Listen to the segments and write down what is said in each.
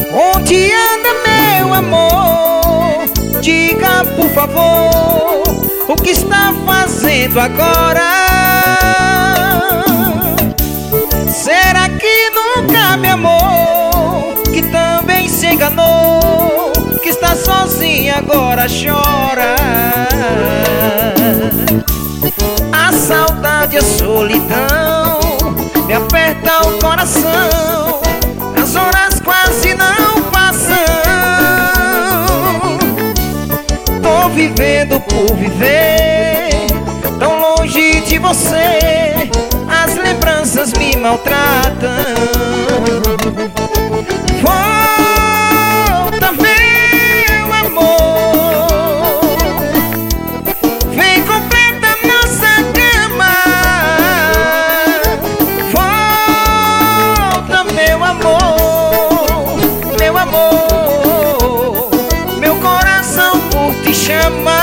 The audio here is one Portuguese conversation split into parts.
Onde anda meu amor? Diga por favor, o que está fazendo agora? Será que nunca me amou? Que também se enganou? Que está sozinha agora chora. A saudade e a solidão me aperta o coração. As horas quase não passam. Tô vivendo por viver, tão longe de você. As lembranças me maltratam. Volta, meu amor, vem completa nossa cama. Volta, meu amor, meu amor, meu coração por te chamar.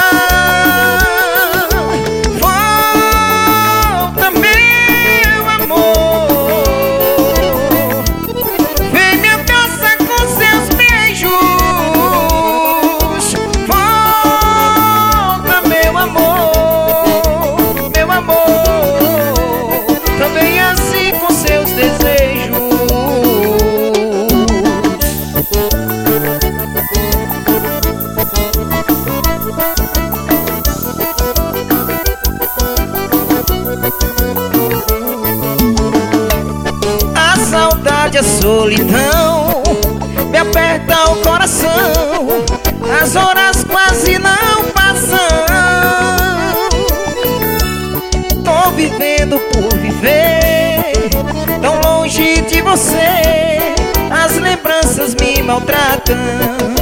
Também assim com seus desejos. A saudade, a solidão me aperta o coração. As horas quase não passam. Tô vivendo por viver, tão longe de você. As lembranças me maltratam.